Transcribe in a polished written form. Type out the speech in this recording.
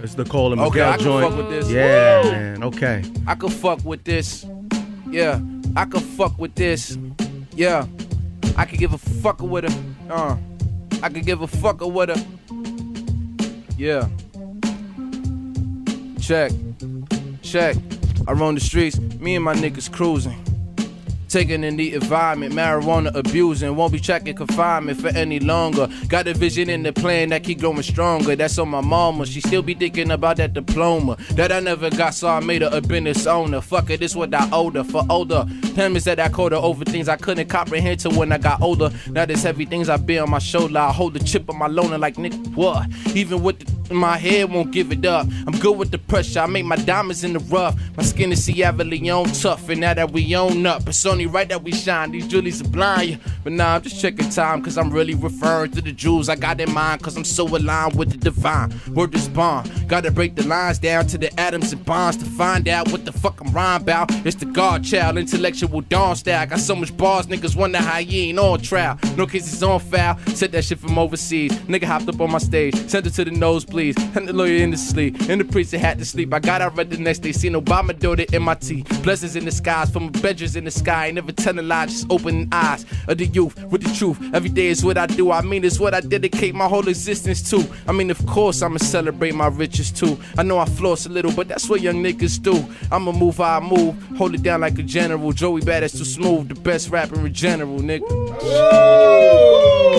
It's the Cole and Okay, Miguel I can joint. fuck with this. Yeah, Woo! man. Okay. I could fuck with this. Yeah, I could fuck with this. Yeah, I could give a fuck with her. I could give a fuck with her. Yeah. Check. I roam the streets, me and my niggas cruising. Taking in the environment, marijuana abusing. Won't be checking confinement for any longer. Got a vision in the plan that keep growing stronger. That's on my mama, she still be thinking about that diploma that I never got, so I made her a business owner. Fuck it, this what I owed her. For older times that I called her over things I couldn't comprehend till when I got older. Now there's heavy things I bear on my shoulder. I hold the chip on my loner like nigga, what? Even with the in my head, won't give it up. I'm good with the pressure, I make my diamonds in the rough. My skin is Leon tough, and now that we own up, it's only right that we shine. These jewelries are blind, but nah, I'm just checking time, cause I'm really referring to the jewels I got in mind, cause I'm so aligned with the divine. Word is bond, gotta break the lines down to the atoms and bonds to find out what the fuck I'm rhyme about. It's the God child, intellectual dawn style. Got so much bars, niggas wonder how you ain't on trial. No cases on file, said that shit from overseas. Nigga hopped up on my stage, sent it to the nosebleed. And the lawyer in the sleep, and the priest that had to sleep. I got out read the next day, seen Obama do it in my tea. Blessings in the skies, from bedrooms in the sky. Never telling lies, just opening eyes of the youth with the truth. Every day is what I do, I mean it's what I dedicate my whole existence to. I mean of course I'ma celebrate my riches too. I know I floss a little, but that's what young niggas do. I'ma move how I move, hold it down like a general. Joey Badass too smooth, the best rapper in general, nigga.